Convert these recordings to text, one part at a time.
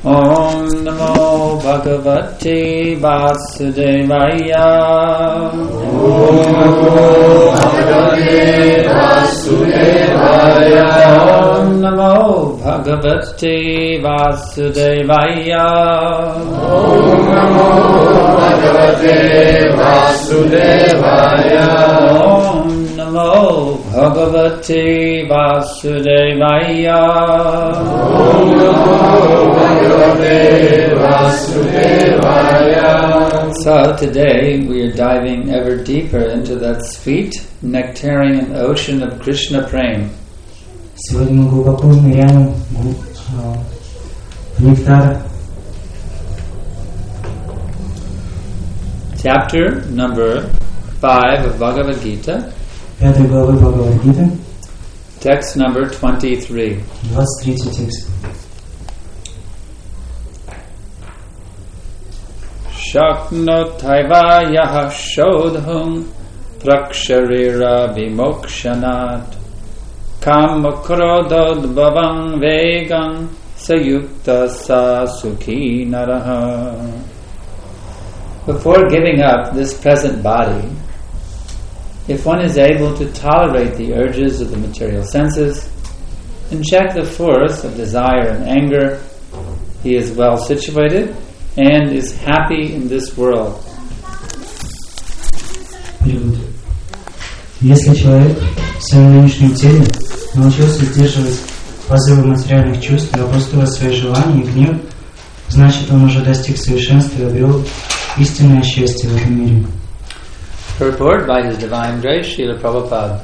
Om Namo Bhagavate Vasudevaya. Om Namo Bhagavate Vasudevaya. Om Namo Bhagavate Vasudevaya. Om Namo Bhagavate Vasudevaya. Om Namo Bhagavate Vasudevaya. Om Namo Bhagavate Vasudevaya. So today we are diving ever deeper into that sweet nectarian ocean of Krishna Prem. Сегодня мы глубоко ныряем в нектар. Chapter number 5 of Bhagavad Gita. 5 главы Бхагавад-гиты. Text number 23. 23 текст. Shaknotaiva yaha shodhum praksharira vimokshanat kamakrodod bhavam vegan sayukta sa sukhi naraha. Before giving up this present body, if one is able to tolerate the urges of the material senses and check the force of desire and anger, he is well situated and is happy in this world. Перевод. Если человек в своем нынешнем теле научился сдерживать позывы материальных чувств и опустывать свои желания и гнев, значит он уже достиг совершенства и обрел истинное счастье в этом мире. Purport by His Divine Grace, Srila Prabhupada.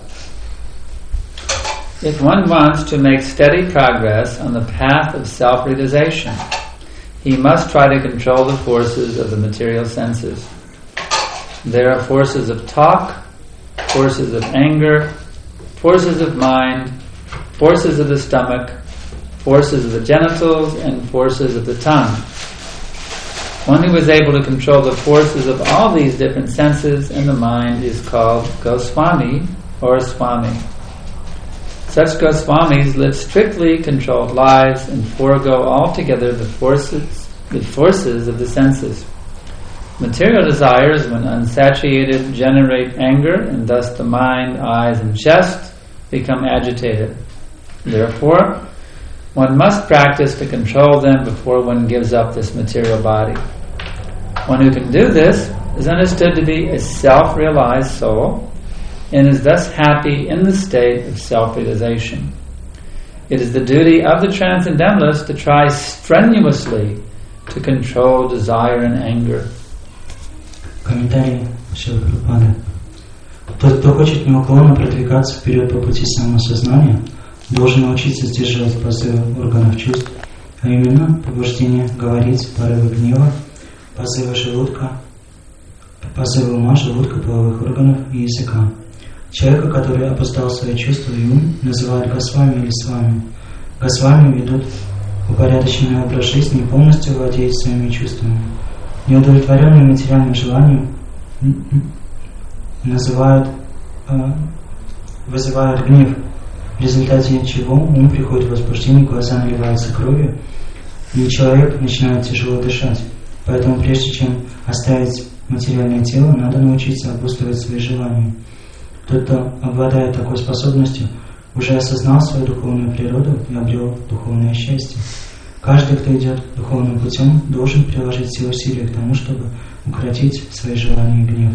If one wants to make steady progress on the path of self-realization, he must try to control the forces of the material senses. There are forces of talk, forces of anger, forces of mind, forces of the stomach, forces of the genitals, and forces of the tongue. One who is able to control the forces of all these different senses and the mind is called Goswami or Swami. Such Goswamis live strictly controlled lives and forego altogether the forces of the senses. Material desires, when unsatiated, generate anger, and thus the mind, eyes, and chest become agitated. Therefore, one must practice to control them before one gives up this material body. One who can do this is understood to be a self-realized soul and is thus happy in the state of self-realization. It is the duty of the transcendentalist to try strenuously to control desire and anger. Комментарий Шрилы Прабхупады. Тот, кто хочет неуклонно продвигаться вперед по пути самосознания, должен научиться сдерживать позывы органов чувств, а именно побуждение говорить, порывы гнева, позывы желудка, позывы ума, желудка, половых органов и языка. Человека, который опустал свои чувства и ум, называют Госвами или Свами. Госвами ведут упорядоченный образ жизни и полностью владеют своими чувствами. Неудовлетворенные материальным желанием вызывают гнев, в результате чего ум приходит в возбуждение, глаза наливаются кровью, и человек начинает тяжело дышать. Поэтому прежде чем оставить материальное тело, надо научиться обуздывать свои желания. Тот, кто обладает такой способностью, уже осознал свою духовную природу и обрел духовное счастье. Каждый, кто идет духовным путем, должен приложить все усилия к тому, чтобы укротить свои желания и гнев.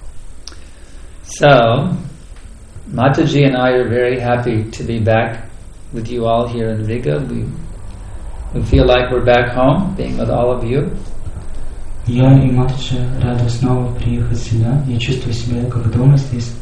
So, Mataji and I are very happy to be back with you all here in Riga. We feel like we're back home, being with all of you. Я и Матаджи рады снова приехать сюда. Я чувствую себя как дома здесь.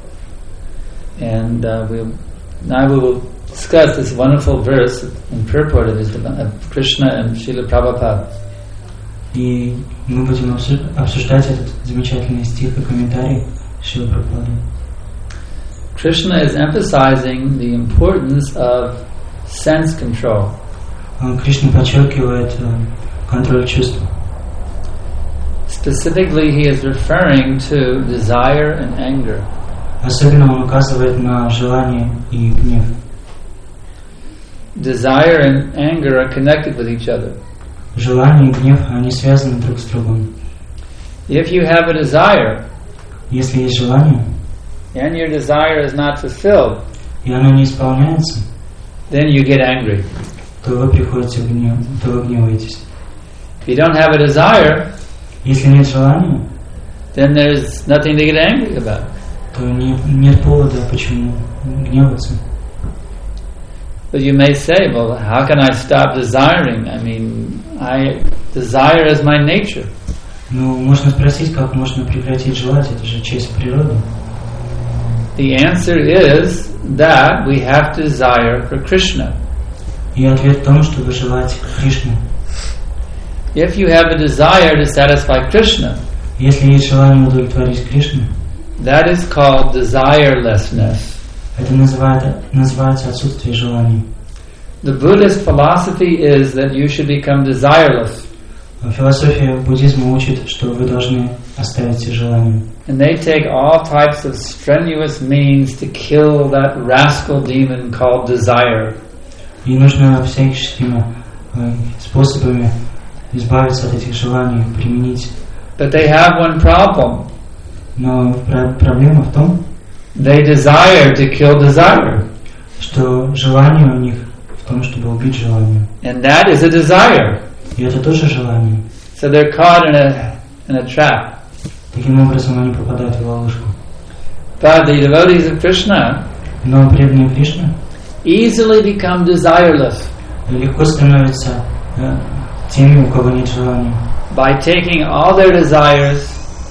And now we will discuss this wonderful verse in purport of Krishna and Srila Prabhupada. И мы будем обсуждать этот замечательный стих и комментарий Шрилы Прабхупады. Krishna is emphasizing the importance of sense control. Кришна подчеркивает контроль чувств. Specifically, he is referring to desire and anger. Особенно он указывает на желание и гнев. Desire and anger are connected with each other. Желание и гнев, они связаны друг с другом. If you have a desire, Если есть желание, and your desire is not fulfilled, и оно не исполняется, then you get angry. то вы приходите в гнев, то вы гневаетесь. If you don't have a desire, Если нет желания, then there's nothing to get angry about. то нет повода, почему гневаться. But you may say, well, how can I stop desiring? I mean, desire is my nature. Ну, можно спросить, как можно прекратить желать, это же часть природы. The answer is that we have to desire for Krishna. И ответ в том, чтобы желать Кришну. If you have a desire to satisfy Krishna, Если есть желание удовлетворить Кришну, that is called desirelessness. это называется отсутствие желаний. The Buddhist philosophy is that you should become desireless. Философия буддизма учит, что вы должны оставить все желания. And they take all types of strenuous means to kill that rascal demon called desire. И нужно всяческими способами избавиться от этих желаний, применить. But they have one problem. Но проблема в том, They desire to kill desire. что желание у них в том, чтобы убить желание. And that is a desire. И это тоже желание. So they're caught in a trap. Таким образом они попадают в ловушку. But the devotees of Krishna Но преданные Кришны easily become desireless легко становятся теми, у кого нет желания, by taking all their desires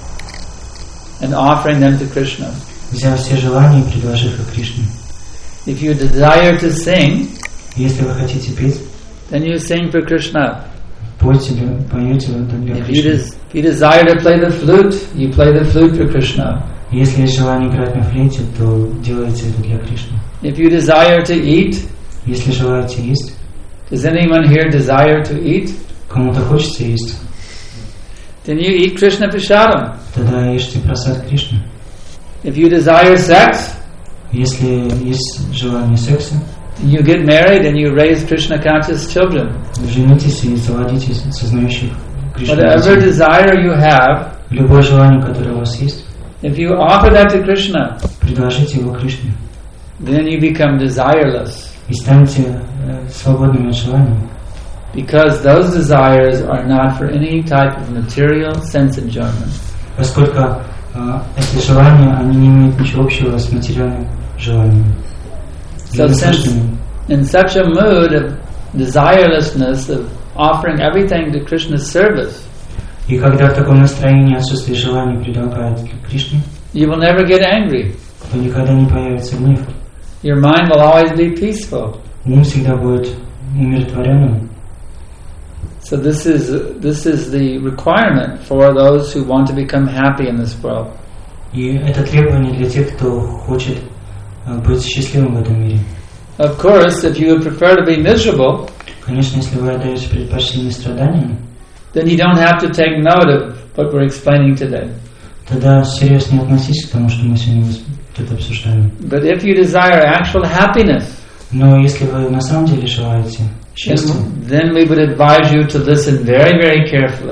and offering them to Krishna. взяв все желания и предложив их Кришне. If you desire to sing, Если вы хотите петь, then you sing for Krishna. поете это для If Кришны. you desire to play the flute, you play the flute for Krishna. Если есть желание играть на флейте, то делайте это для Кришны. If you desire to eat, Если желаете есть, does anyone here desire to eat? кому-то хочется есть, Then you eat Krishna Prasadam. тогда ешьте просад Кришны. If you desire sex, Если есть желание секса, you get married and you raise Krishna conscious children. женитесь и заводите сознающих Кришну Whatever детей. desire you have, Любое желание, которое у вас есть, if you offer that to Krishna, предложите его Кришне then you become desireless. и станьте свободными от желаний. Because those desires are not for any type of material sense enjoyment. Поскольку эти желания, они не имеют ничего общего с материальным желанием. So since in such a mood of desirelessness, of offering everything to Krishna's service, И когда в таком настроении отсутствие желаний предлагают Кришне, you will never get angry. то никогда не появится гнев. Your mind will always be peaceful. Ум всегда будет умиротворенным. So this is the requirement for those who want to become happy in this world. И это требование для тех, кто хочет быть счастливым в этом мире. Of course, if you would prefer to be miserable, Конечно, если вы отдаете предпочтение страданиям, then you don't have to take note of what we're explaining today. тогда всерьез не относитесь к тому, что мы сегодня тут обсуждаем. But if you desire actual happiness, Но если вы на самом деле желаете счастья, then we would advise you to listen very, very carefully.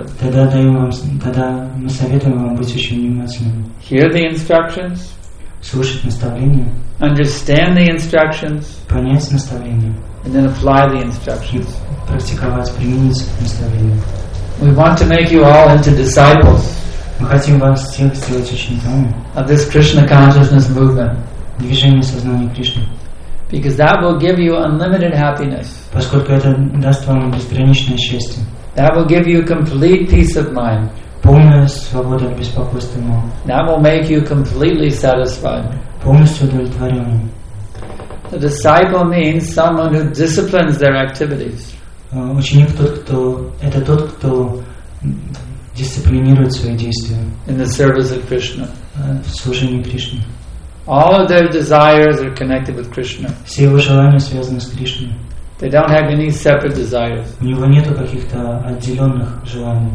тогда мы советуем вам быть очень внимательными, Hear the instructions, слушать наставления, understand the instructions, понять наставления and then apply the и instructions. практиковать, применить наставления. We want to make you all into disciples Мы хотим вас всех сделать учениками of this Krishna consciousness movement, движения сознания Кришны, because that will give you unlimited happiness. поскольку это даст вам безграничное счастье, That will give you complete peace of mind. полная свобода от беспокойства ума, That will make you completely satisfied. полностью удовлетворенным. A disciple means someone who disciplines their activities. Ученик тот, кто дисциплинирует свои действия In the service of Krishna. в служении Кришне. All of their desires are connected with Krishna. Все его желания связаны с Кришной. They don't have any separate desires. У него нету каких-то отделенных желаний.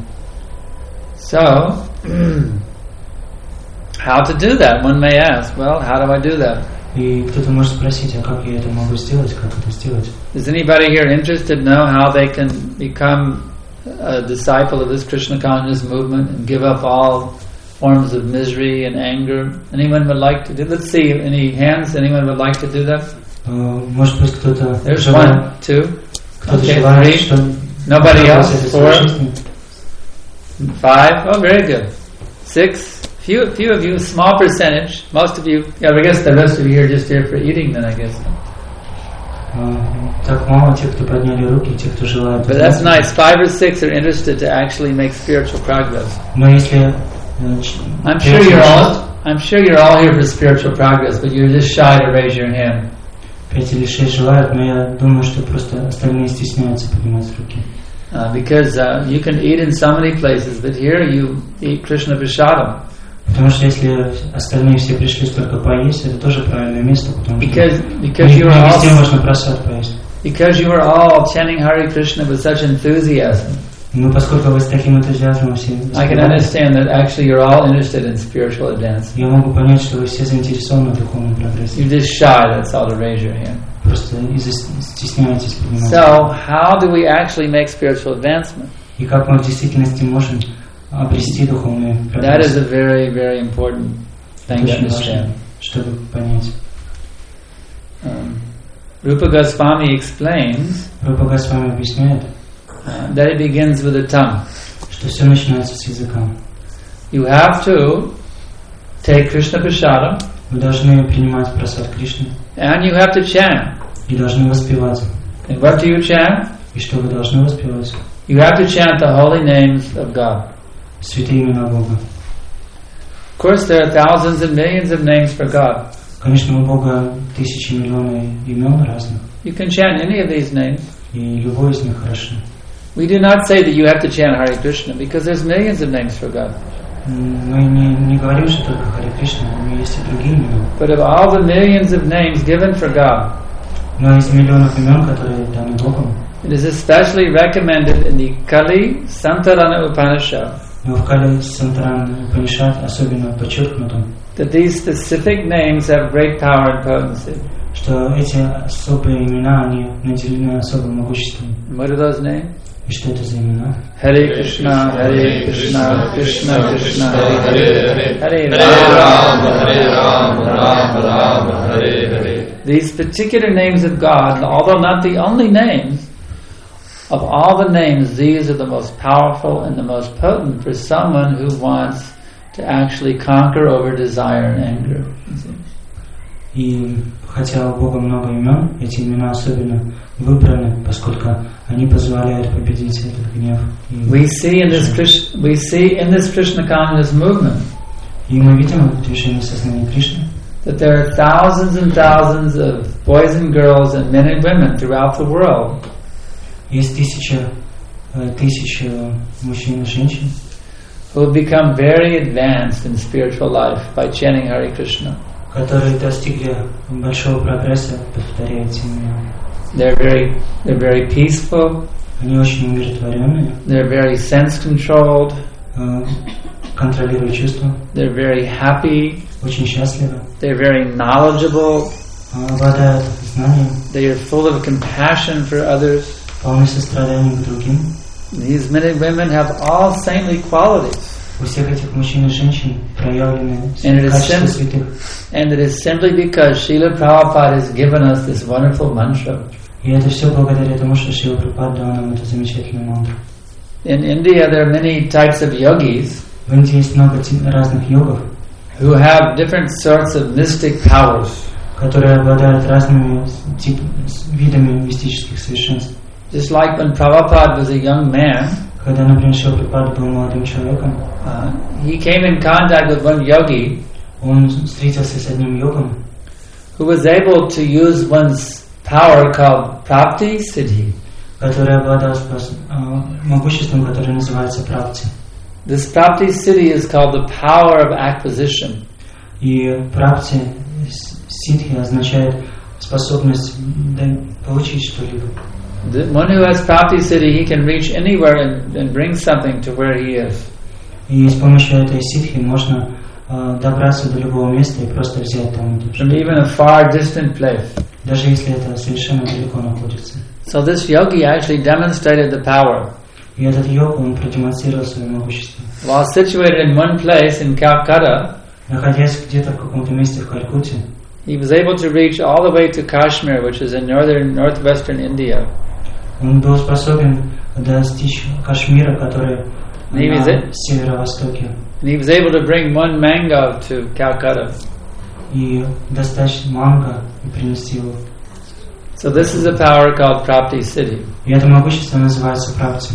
So, how to do that? One may ask, well, how do I do that? И кто-то может спросить, а как я это могу сделать, как это сделать? Is anybody here interested to know how they can become a disciple of this Krishna consciousness movement and give up all forms of misery and anger? Anyone would like to do? Let's see, any hands? Anyone would like to do that? Может быть, кто-то There's желает, 1, 2, кто-то okay, желает, 3. что Nobody else? это 4, существенно. 5. Oh, very good. 6. Few of you, small percentage. Most of you. Yeah, I guess the rest of you are just here for eating. Then I guess. Так мало тех, кто подняли руки, тех, кто желает. But that's nice. 5 or 6 are interested to actually make spiritual progress. Но если I'm sure you're all here for spiritual progress, but you're just shy to raise your hand. 5 или 6 желают, но я думаю, что просто остальные стесняются поднимать руки. Because you can eat in so many places, but here you eat Krishna Prasadam. Потому что если остальные все пришли только поесть, это тоже правильное место, потому что because you are везде all можно просад поесть. because you are all chanting Hare Krishna with such enthusiasm. Но поскольку вы с таким энтузиазмом все I can understand that actually you're all interested in spiritual advance. я могу понять, что вы все заинтересованы в духовном прогрессе. You're just shy, that's all, to raise your hand. Просто стесняетесь поднимать. So, how do we actually make spiritual advancement? И как мы в действительности можем обрести духовный That is прогресс? a very, very important thing to Очень важно, understand. чтобы понять. Rupa Goswami explains Рупа Госвами объясняет, that it begins with the tongue. что все начинается с языка. You have to take Krishna Prasadam Вы должны принимать прасад Кришны and you have to chant. и должны воспевать. And what do you chant? И что вы должны воспевать? You have to chant the holy names of God. Святые имена Бога. Of course, there are thousands and millions of names for God. Конечно, у Бога тысячи, миллионы имен разных, You can chant any of these names. и любой из них хорошо. We do not say that you have to chant Hare Krishna because there's millions of names for God. Мы не говорим, что только Харе Кришна, но есть и другие имена. But of all the millions of names given for God, Но из миллионов имен, которые даны Богом, it is especially recommended in the Kali Santarana Upanishad но в Кали Сантаран Упанишад особенно подчеркнуто, that these specific names have great power and potency. что эти особые имена, они наделены особым могуществом. What are those names? И что это за имена? Hare Krishna, Krishna Krishna, Hare Hare, Hare Rama, Rama Rama, Hare Hare. These particular names of God, although not the only names, of all the names, these are the most powerful and the most potent for someone who wants to actually conquer over desire and anger. И хотя у Бога много имен, эти имена особенно выбраны, поскольку они позволяют победить этот гнев. We see in this Krishna consciousness movement И мы видим в движении сознания Кришны, that there are thousands and thousands of boys and girls and men and women throughout the world есть тысячи мужчин и женщин, who have become very advanced in spiritual life by chanting Hare Krishna. которые достигли большого прогресса, повторяя эти имена. They're very peaceful. Они очень умиротворенные, They're very sense-controlled. контролируют чувства, They're very happy. очень счастливы, They're very knowledgeable. обладают знанием, They are full of compassion for others. полны состраданием к другим. These men and women have all saintly qualities. У всех этих мужчин и женщин проявлены And качества святых. it is simply because Srila Prabhupada has given us this wonderful mantra. И это все благодаря тому, что Шрила Прабхупада дал нам эту замечательную мантру. In India, there are many types of yogis В Индии есть много разных йогов, who have different sorts of mystic powers. которые обладают разными видами мистических совершенств. Just like when Prabhupada was a young man, Когда, например, Шрила Прабхупада был молодым человеком, he came in contact with one yogi он встретился с одним йогом, who was able to use one's power called Prapti Siddhi. который обладал могуществом, которое называется прапти. This Prapti Siddhi is called the power of acquisition. И прапти, сидхи, означает способность получить что-либо. The one who has Prapti Siddhi, he can reach anywhere and bring something to where he is. И с помощью этой сидхи можно добраться до любого места и просто взять там эту From even a far distant place. даже если это совершенно далеко находится. So this yogi actually demonstrated the power. И этот йог, он продемонстрировал свое могущество. While situated in one place in Calcutta, Находясь где-то в каком-то месте в Калькутте, he was able to reach all the way to Kashmir, which is in northwestern India. он был способен достичь Кашмира, который Maybe на is it? северо-востоке, And he was able to bring one mango to Calcutta. и достать манго и принести его. So this is a power called Prapti Siddhi. И это могущество называется прапти.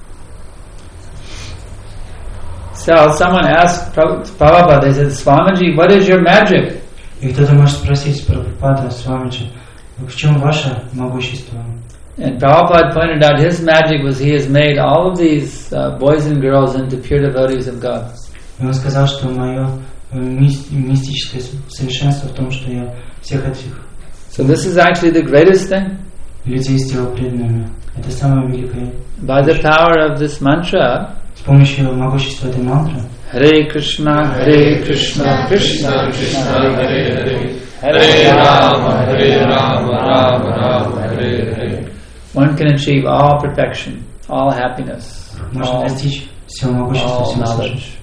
So someone asked Prabhupada, they said, Swamiji, what is your magic? И кто-то может спросить Прабхупада, Свамиджи, в чем ваше могущество? And Prabhupada pointed out his magic was he has made all of these boys and girls into pure devotees of God. И он сказал, что мое мистическое совершенство в том, что я всех этих So this is actually the greatest thing. людей сделал преданными. Это самое великое. By the power of this mantra, С помощью могущества этой мантры Hare Krishna, Krishna Krishna, Hare Hare, Hare Rama, Rama Rama, Hare Hare. One can achieve all perfection, all happiness, можно достичь всего могущества, all всего служения. knowledge.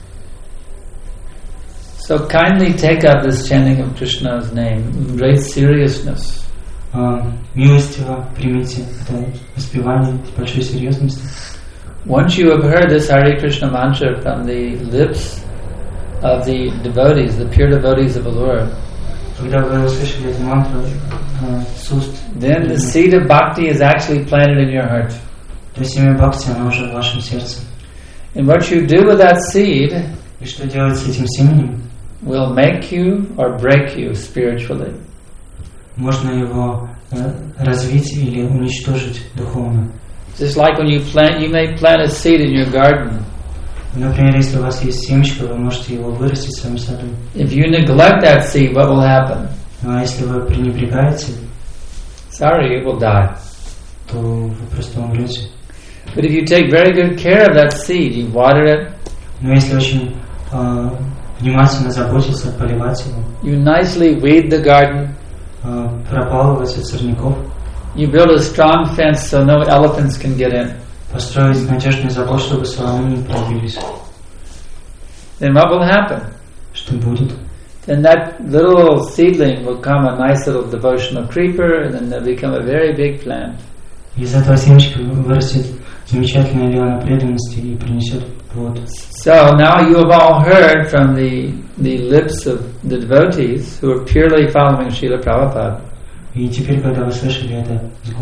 So kindly take up this chanting of Krishna's name in great seriousness. Милостиво примите это воспевание с большой серьезностью. Once you have heard this Hare Krishna mantra from the lips of the devotees, the pure devotees of the Lord, Когда вы услышали эту мантру с уст, then the seed of bhakti is actually planted in your heart. то семя бхакти, оно уже в вашем сердце. And what you do with that seed И что делать с этим семенем? will make you or break you spiritually. Можно его развить или уничтожить духовно. Just like when you may plant a seed in your garden. Например, если у вас есть семечко, вы можете его вырастить в своем саду. If you neglect that seed, what will happen? А если вы пренебрегаете, Sorry, it will die. то вы просто умрете. But if you take very good care of that seed, you water it, Но если очень внимательно заботиться, поливать его, you nicely weed the garden, пропалывать от сорняков, you build a strong fence so no elephants can get in, построить надежный забор, чтобы слоны не пробились. then what will happen? Что будет? Then that little seedling will become a nice little devotional creeper, and then they'll become a very big plant. Из этого семечка вырастет замечательная лиана преданности и принесет плод. So now you have all heard from the lips of the devotees who are purely following Srila Prabhupada. И теперь, когда вы слышали это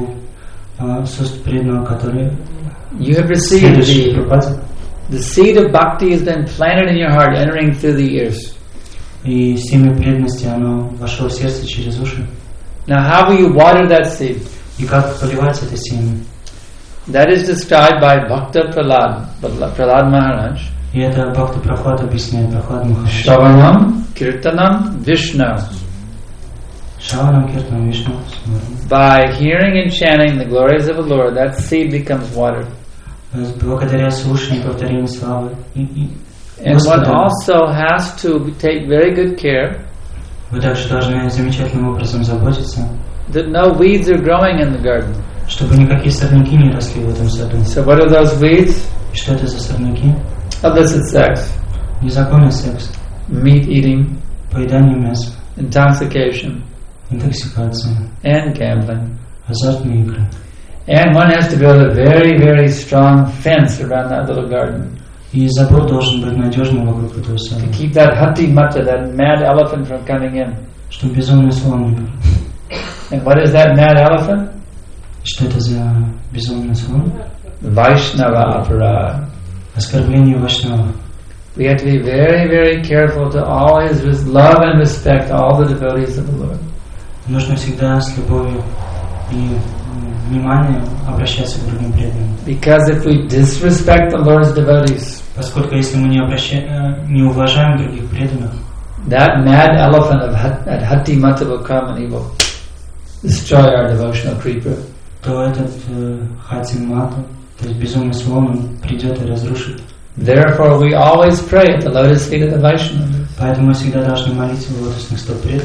с уст преданного, который You have received следующий Прабхупаде, the seed of bhakti has been planted in your heart, entering through the ears. и семя преданности, оно вошло в сердце через уши. Now how will you water that seed? И как поливать это семя? That is described by Bhakta Prahlad Maharaj. И это Бхакта Прохлад объясняет, Прохлад Махарадж. Shravanam, Kirtanam, Vishnu. Шаванам, Киртанам, Вишну. By hearing and chanting the glories of the Lord, that seed becomes watered. Благодаря слушанию и повторению славы. And one also has to take very good care Вы также должны замечательным образом заботиться, that no weeds are growing in the garden. чтобы никакие сорняки не росли в этом саду. So what are those weeds? И что это за сорняки? Illicit sex, Незаконный секс, meat eating, поедание мяса, intoxication, интоксикация, and gambling. азартные игры. And one has to build a very, very strong fence around that little garden И забор должен быть надежным вокруг этого сада, to keep that hati mata, that mad elephant, from coming in. чтобы безумный слон не был. And what is that mad elephant? Что это за безумный слон? Vaishnava aparad. Оскорбление Вайшнава. We have to be very, very careful to always love and respect all the devotees of the Lord. Нужно всегда с любовью и вниманием обращаться к другим преданным. Because if we disrespect the Lord's devotees, Поскольку если мы не уважаем других преданных, that mad elephant at Hati Mata will come and he will destroy our devotional creeper. то этот Хати Мата, то есть безумный слон, он придет и разрушит. Therefore, we always pray at the lotus feet of the Vaishnavas. Поэтому мы всегда должны молиться в лотосных стоп преданных.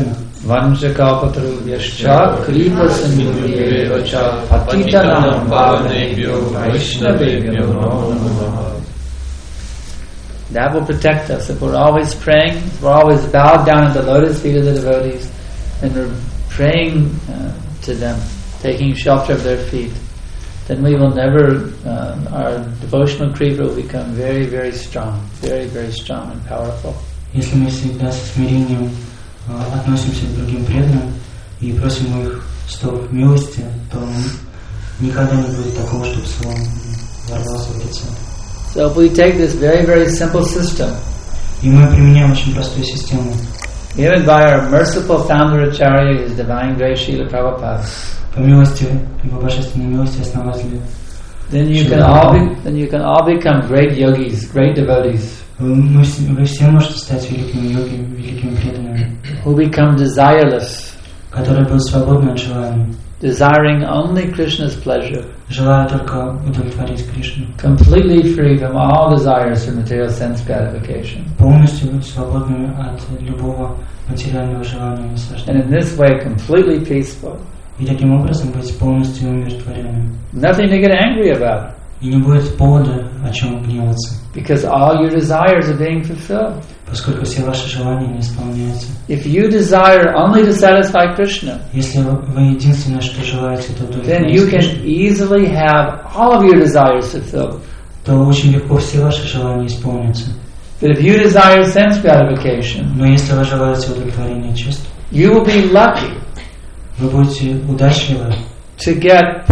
Vanchakalpatarubhyascha kripa sindhubhyevacha patitanam pavanebhyo vaishnavebhyo namo namaha. That will protect us. If we're always praying, we're always bowed down at the lotus feet of the devotees, and we're praying to them, taking shelter of their feet, then we will never, our devotional kripa will become very, very strong, very, very strong and powerful. Если мы всегда со смирением относимся к другим преданным и просим их стоп милости, то никогда не будет такого, чтобы слон ворвался в лицо. So if we take this very, very simple system, и мы применяем очень простую систему, given by our merciful founder Acharya, His Divine Grace Srila Prabhupada, по милости, его божественной милости основателя, then you can all become great yogis, great devotees, вы все можете стать великими йогами, великими преданными, who become desireless, которые будут свободны от желаний, desiring only Krishna's pleasure, желая только удовлетворить Кришну, completely free from all desires for material sense gratification. полностью свободными от любого материального желания и наслаждения. And in this way, completely peaceful. И таким образом быть полностью умиротворенным. Nothing to get angry about. И не будет повода о чем гневаться. Because all your desires are being fulfilled. Поскольку все ваши желания не исполняются. If you desire only to satisfy Krishna, если вы единственное, что желаете, это then you can easily have all of your desires fulfilled. То очень легко все ваши желания исполнятся. But if you desire sense gratification, но если вы желаете удовлетворения чувств, you will be lucky. Вы будете удачливы. To get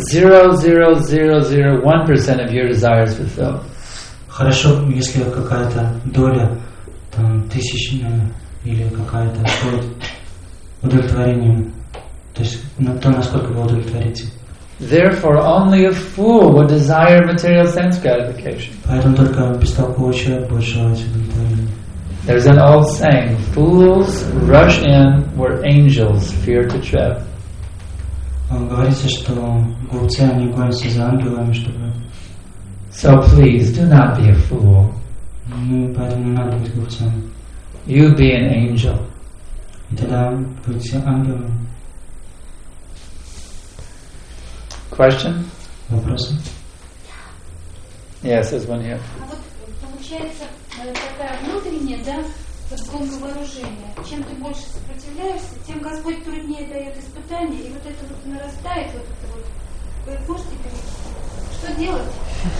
0.00001% of your desires fulfilled. Хорошо, если какая-то доля, там, тысячная или какая-то будет удовлетворением, то есть то, насколько вы удовлетворите. Therefore, only a fool would desire material sense gratification. Поэтому только бестолковый человек будет желать удовлетворения. There's an old saying: "Fools rush in where angels fear to tread." Говорится, что глупцы, они гонятся за ангелами, чтобы... So please, do not be a fool. Поэтому не надо быть глупцами. You be an angel. И тогда будьте ангелами. Question? Вопросы? Yes, there's one here. А вот получается такая внутренняя, да, вот гонка вооружения. Чем ты больше сопротивляешься, тем Господь труднее дает испытания, и вот это вот нарастает, вот это вот. Вы можете говорить, что делать?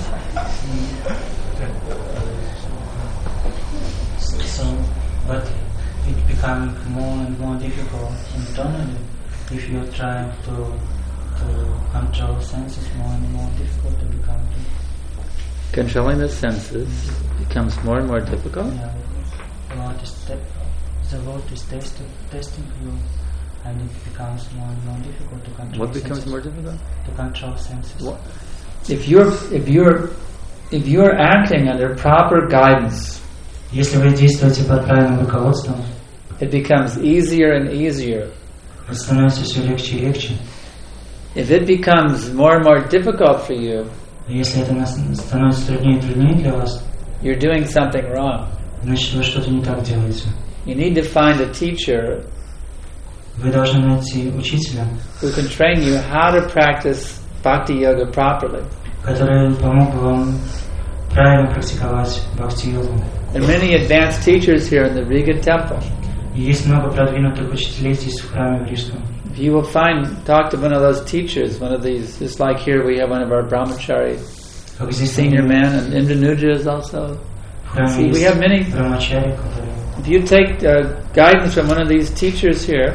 So, but it becoming more and more difficult internally if you try to control senses, more and more difficult to become. Controlling the senses becomes more and more difficult. Yeah, the Lord is testing you, and it becomes more and more difficult to control. What becomes more difficult? To control senses. What? If you're acting under proper guidance, если вы действуете под правильным руководством, it becomes easier and easier. Становится все легче и легче. If it becomes more and more difficult for you, если это становится труднее и труднее для вас, you're doing something wrong. Значит, вы что-то не так делаете. You need to find a teacher. Вы должны найти учителя, who can train you how to practice bhakti yoga properly. Который помог бы вам правильно практиковать бхакти-йогу. There are many advanced teachers here in the Riga temple. И есть много продвинутых учителей здесь в храме в Рижском. You will talk to one of those teachers, one of these, just like here we have one of our brahmachari, senior man, and Indranuja is also. See, we have many. If you take guidance from one of these teachers here,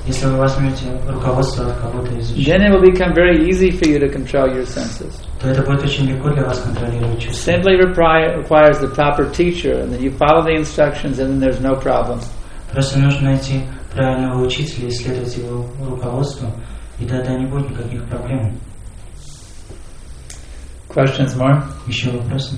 then it will become very easy for you to control your senses. Simply requires the proper teacher, and then you follow the instructions, and then there's no problem. Просто нужно найти правильного учителя, исследовать его руководство, и тогда не будет никаких проблем. Questions more? Еще вопросы?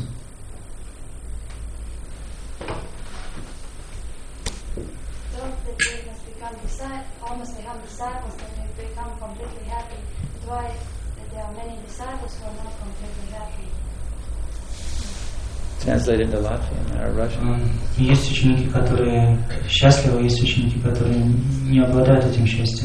Almost become disciples, then they become completely happy. Why there are many disciples who are not completely happy? translate into Latvian or Russian. Есть ученики, которые счастливы, есть ученики, которые не обладают этим счастьем.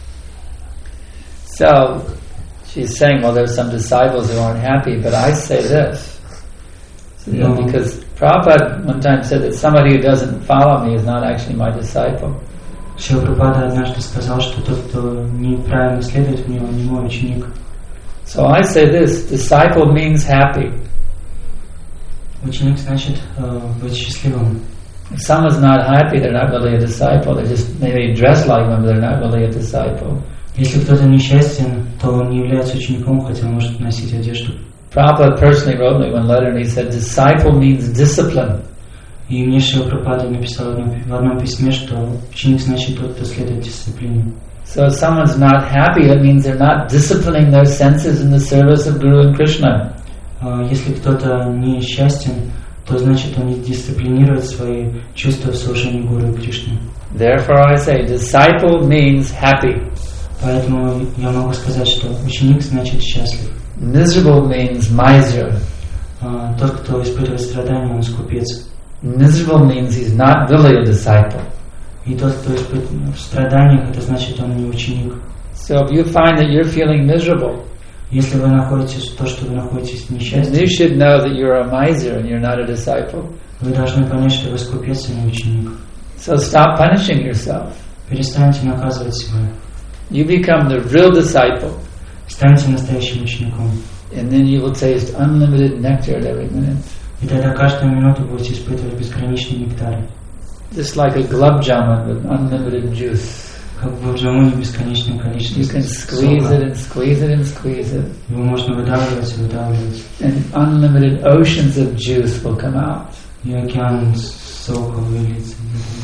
So, she's saying, well, there's some disciples who aren't happy, but I say this. Because Prabhupada one time said that somebody who doesn't follow me is not actually my disciple. Шрила Прабхупада однажды сказал, что тот, кто неправильно следует мне, он не мой ученик. So I say this, disciple means happy. Ученик значит быть счастливым. If someone's not happy, they're not really a disciple. They just maybe dress like them, but they're not really a disciple. Если кто-то несчастен, то он не является учеником, хотя может носить одежду. Prabhupada personally wrote me one letter and he said, disciple means discipline. И мне Шрила Прабхупада написал в одном письме, что ученик значит тот, кто следует дисциплине. So if someone's not happy, that means they're not disciplining their senses in the service of Guru and Krishna. Если кто-то несчастен, то значит он не дисциплинирует свои чувства в служении Гуру и Кришны. Therefore I say, disciple means happy. Поэтому я могу сказать, что ученик значит счастлив. Miserable means miser. Тот, кто испытывает страдания, он скупец. Miserable means he's not really a disciple. И тот, кто испытывает страданиях, это значит он не ученик. So if you find that you're feeling miserable, если вы находитесь то, что вы находитесь в несчастье, you should know that you're a miser and you're not a disciple. Вы должны понять, что вы скупец, а не ученик. So stop punishing yourself. Перестаньте наказывать себя. You become the real disciple. Станьте настоящим учеником. And then you will taste unlimited nectar at every minute. И тогда каждую минуту будете испытывать бесконечный нектар. Just like a gulab jamun with unlimited juice. Как в джамуне бесконечное количество You can squeeze it and squeeze it and squeeze it. Его можно выдавливать и выдавливать. And unlimited oceans of juice will come out. И океан сока выльется.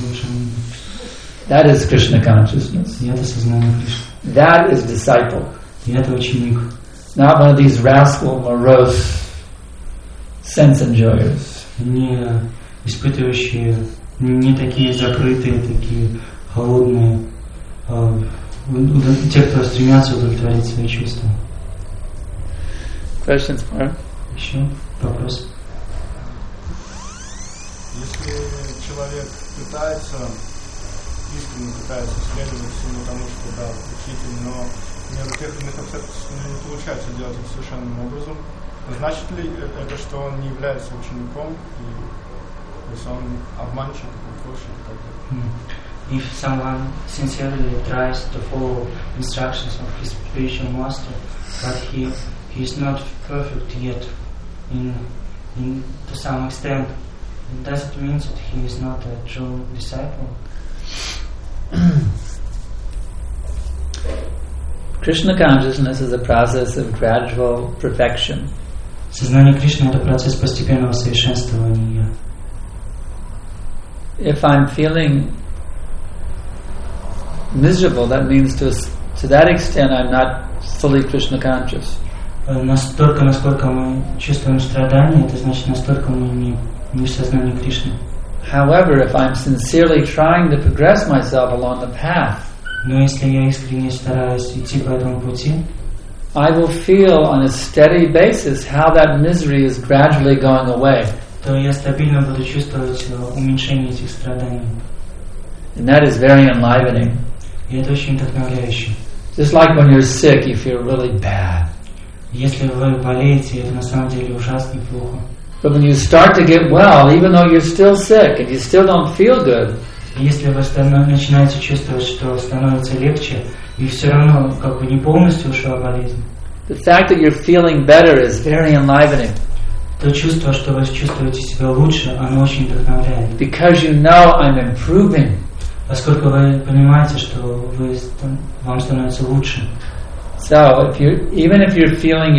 That is Krishna consciousness. И это сознание Кришны. That is disciple. И это ученик. Not one of these rascal, morose sense enjoyers. Не испытывающие, не такие закрытые, такие холодные, те, кто стремятся удовлетворить свои чувства. Questions, Mark? Еще вопрос? Если человек искренне пытается следовать всему тому, что дал учитель, но в тех или иных обстоятельствах не получается делать это совершенным образом, значит ли это, что он не является учеником, и то есть он обманщик, фальшивый и так далее? If someone sincerely tries to follow instructions of his spiritual master, but he is not perfect yet to some extent, does it mean that he is not a true disciple? Krishna consciousness is a process of gradual perfection. Сознание Кришны — это процесс постепенного совершенствования. If I'm feeling miserable, that means to that extent I'm not fully Krishna conscious. Настолько, насколько мы чувствуем страдания, это значит, настолько мы не в сознании Кришны. However, if I'm sincerely trying to progress myself along the path, но если я искренне стараюсь идти по этому пути, I will feel on a steady basis how that misery is gradually going away. То я стабильно буду чувствовать уменьшение этих страданий. And that is very enlivening. И это очень вдохновляюще. Just like when you're sick, you feel really bad. Если вы болеете, это на самом деле ужасно плохо. But when you start to get well, even though you're still sick and you still don't feel good, если вы начинаете чувствовать, что становится легче, и все равно как бы не полностью ушла болезнь, the fact that you're feeling better is very enlivening. То чувство, что вы чувствуете себя лучше, оно очень вдохновляет. Because you know I'm improving. Поскольку вы понимаете, что вам становится лучше. So even if you're feeling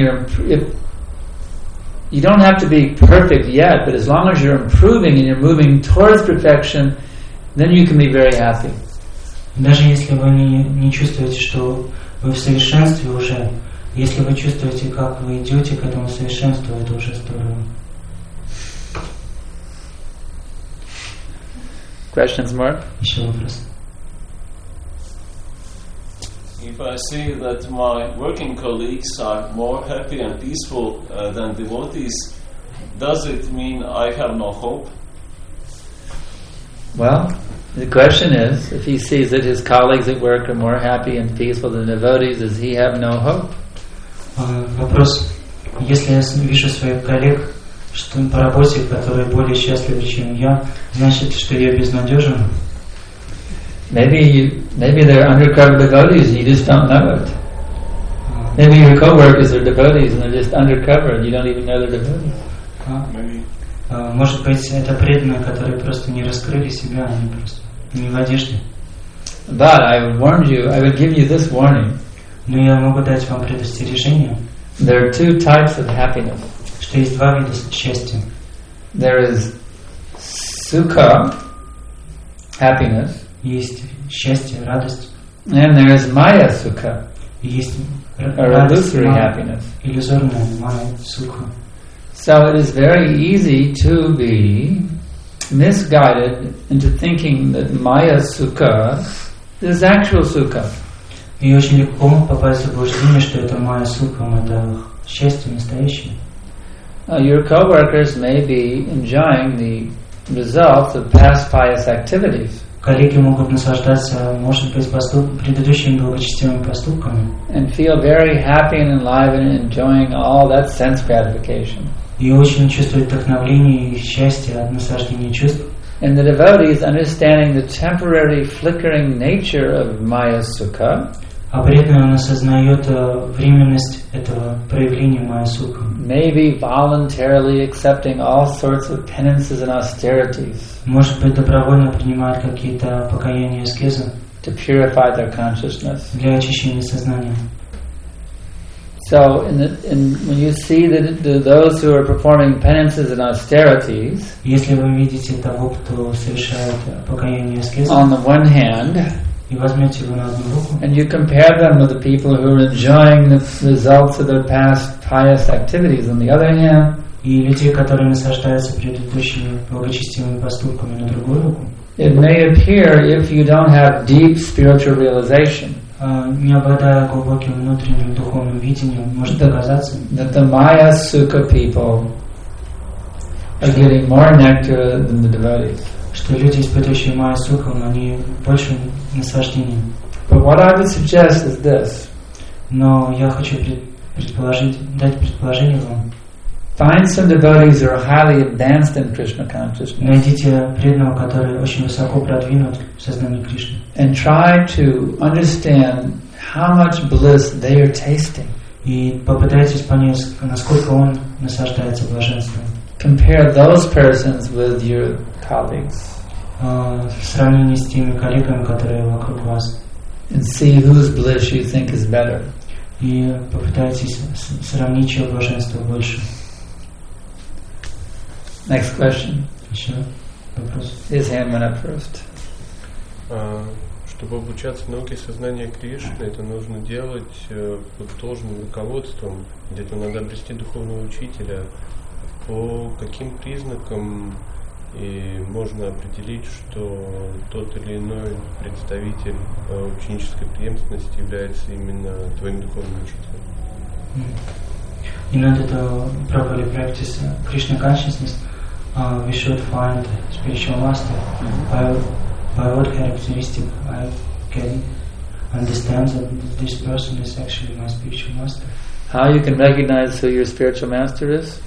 you don't have to be perfect yet, but as long as you're improving and you're moving towards perfection, then you can be very happy. Даже если вы не чувствуете, что вы в совершенстве уже, если вы чувствуете, как вы идете к этому совершенству, это уже здорово. Questions, Mark? Еще вопрос. If I see that my working colleagues are more happy and peaceful than devotees, does it mean I have no hope? Well, the question is, if he sees that his colleagues at work are more happy and peaceful than devotees, does he have no hope? Вопрос, если я вижу своих коллег, что по работе, которые более счастливы, чем я, значит, что я безнадежен? Maybe they're undercover devotees and you just don't know it. Maybe your co-workers are devotees and they're just undercover and you don't even know they're devotees. Maybe. Может быть, это преданные, которые просто не раскрыли себя, они просто не в одежде. But I would give you this warning. Но я могу дать вам предостережение. There are two types of happiness. Что есть два вида счастья. There is sukha, happiness. Есть счастье, радость. And there is maya sukha, Есть or радость, illusory happiness. иллюзорная майя, сукха. So it is very easy to be misguided into thinking that maya sukha is actual sukha. И очень легко попасть в заблуждение, что это майя сукхам, это счастье настоящее. Your co-workers may be enjoying the results of past pious activities. Коллеги могут наслаждаться, может быть, предыдущими благочестивыми поступками. And feel very happy and enlivened and enjoying all that sense gratification. И очень чувствуют вдохновление и счастье от наслаждения чувств. And the devotees, understanding the temporary flickering nature of maya sukha, А преданный он осознает временность этого проявления майя сукха. maybe voluntarily accepting all sorts of penances and austerities Может быть, добровольно принимает какие-то покаяния и аскезы to purify their consciousness. для очищения сознания. So, when you see that those who are performing penances and austerities, Если вы видите того, кто совершает покаяние и аскезы, on the one hand, и возьмете его на одну руку, and you compare them with the people who are enjoying the results of their past pious activities, on the other hand, и людей, которые наслаждаются предыдущими благочестивыми поступками, на другую руку, it may appear, if you don't have deep spiritual realization, не обладая глубоким внутренним духовным видением, может показаться, that the maya sukha people are getting more nectar than the devotees. что люди, испытывающие майя сукхам, они больше наслаждения. But what I would suggest is this: Но я хочу дать предположение вам. find some devotees who are highly advanced in Krishna consciousness, Найдите преданного, который очень высоко продвинут в сознании Кришны, and try to understand how much bliss they are tasting. и попытайтесь понять, насколько он наслаждается блаженством. Compare those persons with your colleagues В сравнении с теми коллегами, которые вокруг вас, and see whose bliss you think is better. и попытайтесь сравнить, чье блаженство больше. Next question. Еще вопрос. His hand went up first. Чтобы обучаться науке сознания Кришны, это нужно делать под должным руководством. Где-то надо обрести духовного учителя. По каким признакам и можно определить, что тот или иной представитель ученической преемственности является именно твоим духовным учителем? In order to properly practice Krishna consciousness, we should find spiritual master. By what characteristic I can understand that this person is actually my spiritual master? How you can recognize who your spiritual master is?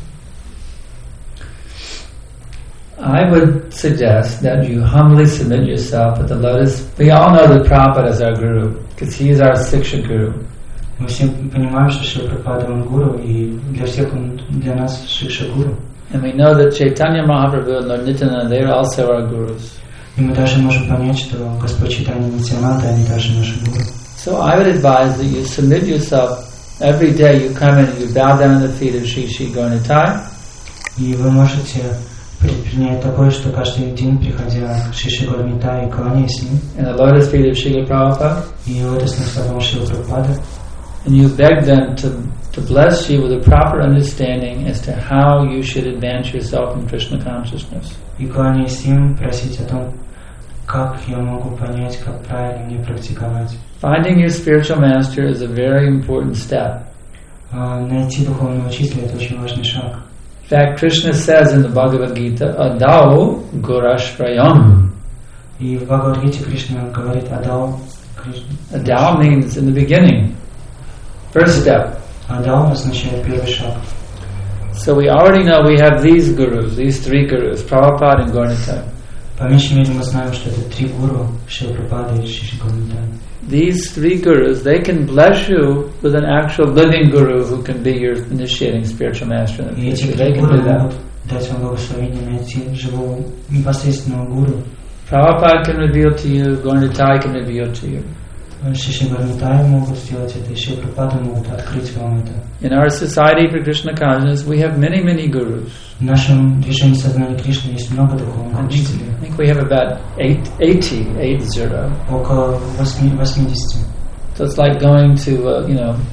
I would suggest that you humbly submit yourself at the lotus. We all know that Prabhupada is our guru, because he is our Siksha guru. Мы все понимаем, что Шрила Прабхупада он гуру, и для всех он для нас Шикша гуру. And we know that Chaitanya Mahaprabhu and Lord Nityananda, they are also our gurus. И мы также можем понять, что Господь Чайтанья и Нитьянанда, они также наши гуру. So I would advise that you submit yourself. Every day you come in and you bow down at the feet of Shri Shri Gauranitai. И вы можете предпринять такое, что каждый день, приходя к Шри Шри Gauranitai и кланяясь им, And the lotus feet of Srila Prabhupada. и лотосным стопам Шрилы Прабхупады, And you beg them to bless you with a proper understanding as to how you should advance yourself in Krishna consciousness. и кланяясь им, просить о том, как я могу понять, как правильно мне практиковать. Finding your spiritual master is a very important step. Найти духовного учителя – это очень важный шаг. In fact, Krishna says in the Bhagavad Gita, Adao Gurashrayam. И в Бхагавад-гите Кришна говорит Адау. Adao means in the beginning, first step. Адау означает первый шаг. So we already know we have these gurus, these three gurus, Prabhupada and Gaura-Nitai. По меньшей мере мы знаем, что это три гуру, Шрила Прабхупада и Шри Gaura-Nitai. These three gurus, they can bless you with an actual living guru who can be your initiating spiritual master in the И эти future. три They can гуру do that. могут дать вам благословение найти живого непосредственного гуру. Prabhupada can reveal to you, Gaura-Nitai can reveal to you. Шри Gaura-Nitai могут сделать это, и Шри Прабхупада могут открыть вам это. In our society for Krishna consciousness, we have many, many gurus. В нашем движении сознания Кришны есть много духовных I учителей. think we have about 80. Около 80. So it's like going to,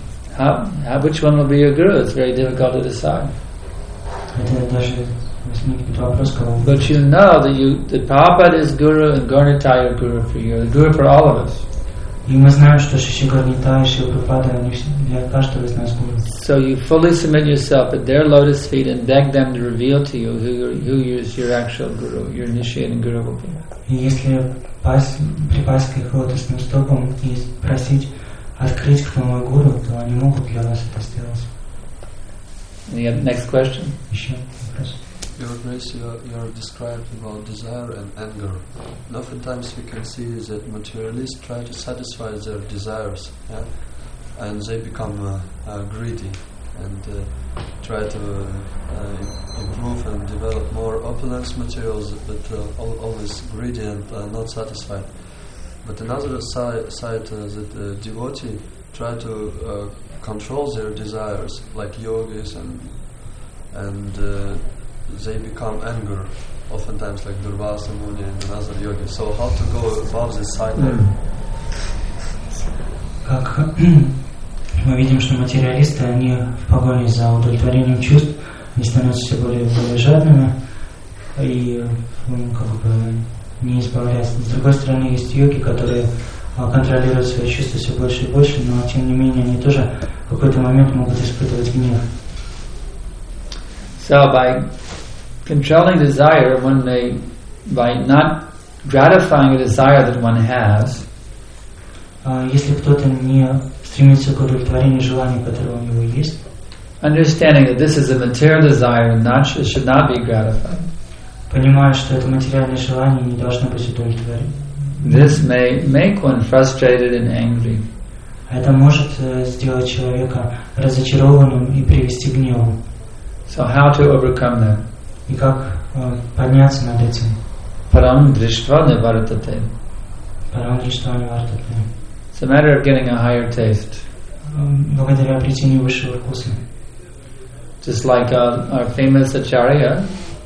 which one will be your guru? It's very difficult to decide. Это даже возникнет вопрос, кого вы But you know that Prabhupada is guru and Gaura-Nitai are guru for you, the guru for all of us. И мы знаем, что Шри Gaura-Nitai и Шри Прабхупада, они для каждого из нас гуру. So you fully submit yourself at their lotus feet and beg them to reveal to you who is your actual guru, your initiating guru will be. И если припасть к их лотосным стопам и просить открыть, кто мой гуру, то они могут для вас это сделать. Any next question? Еще вопрос? Your Grace, you are described about desire and anger. And oftentimes we can see that materialists try to satisfy their desires, yeah? And they become greedy and try to improve and develop more opulence materials, but always greedy and not satisfied. But another side that devotee try to control their desires, like yogis, and they become anger, oftentimes like Durvasa Muni and another yogis. So how to go above this cycle? Как мы видим, что материалисты, они в погоне за удовлетворением чувств, они становятся все более и более жадными и не избавляются. С другой стороны, есть йоги, которые контролируют свои чувства все больше и больше, но тем не менее они тоже в какой-то момент могут испытывать гнев. So by controlling desire, one may, by not gratifying a desire that one has, если кто-то не стремится к удовлетворению желаний, которые у него есть, understanding that this is a material desire and should not be gratified, понимая, что это материальное желание не должно быть удовлетворено. This may make one frustrated and angry. Это может сделать человека разочарованным и привести к гневу. So how to overcome that? И как подняться над этим? Param drishtva nivartate. Парам дриштва нивартате. It's a matter of getting a higher taste. Благодаря обретению высшего вкуса. Just like our famous Acharya,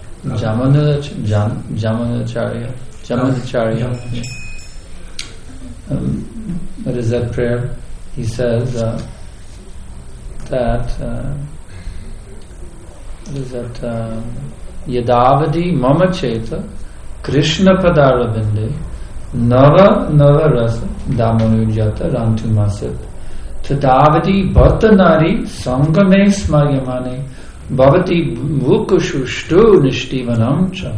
Jamunacharya. What is that prayer? He says that what is that? Yadavadi mama cheta Krishna padaravinde nava rasa damanujata rantumasit tadavadi bhattanari sangame smaryamane bhavati vukushushtu nishtivanamcha.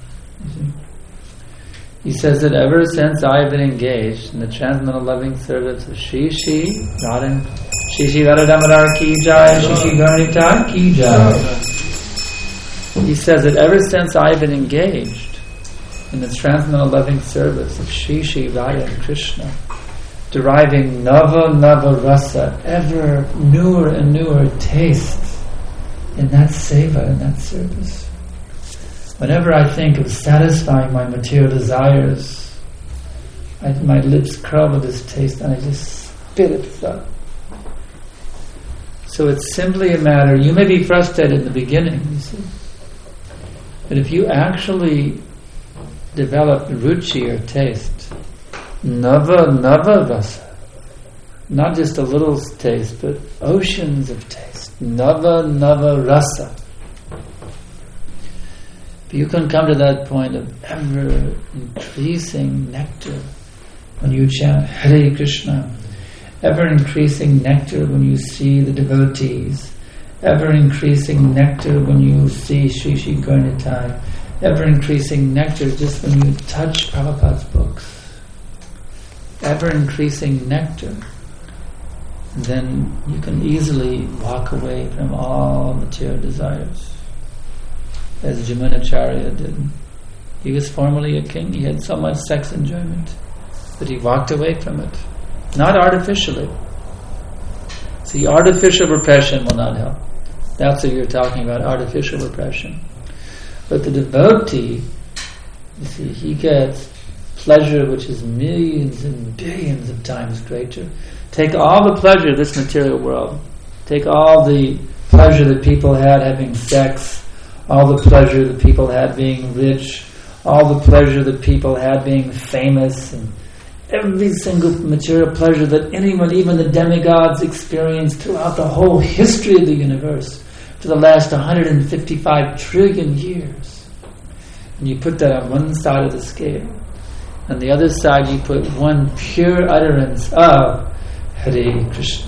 He says that ever since I have been engaged in the transcendental loving service of Shri Radha Damodar ki jai, Shri Gaura-Nitai ki jai. He says that ever since I have been engaged in the transcendental loving service of Shri Radha and Krishna, deriving Nava Rasa, ever newer and newer taste in that seva, in that service. Whenever I think of satisfying my material desires, my lips curl with this taste and I just spit it up. So it's simply a matter, you may be frustrated in the beginning, you see, but if you actually develop ruchi or taste, nava rasa, not just a little taste, but oceans of taste, nava rasa. You can come to that point of ever increasing nectar when you chant Hare Krishna, ever increasing nectar when you see the devotees, ever-increasing nectar when you see Sri Sri Gaurnitai, ever-increasing nectar just when you touch Prabhupada's books, ever-increasing nectar. Then you can easily walk away from all material desires, as Jamunacharya did. He was formerly a king, he had so much sex enjoyment, but he walked away from it, not artificially. See, artificial repression will not help. That's what you're talking about, artificial repression. But the devotee, you see, he gets pleasure which is millions and billions of times greater. Take all the pleasure of this material world. Take all the pleasure that people had having sex, all the pleasure that people had being rich, all the pleasure that people had being famous, and every single material pleasure that anyone, even the demigods, experienced throughout the whole history of the universe for the last 155 trillion years. And you put that on one side of the scale. On the other side you put one pure utterance of Hare Krishna.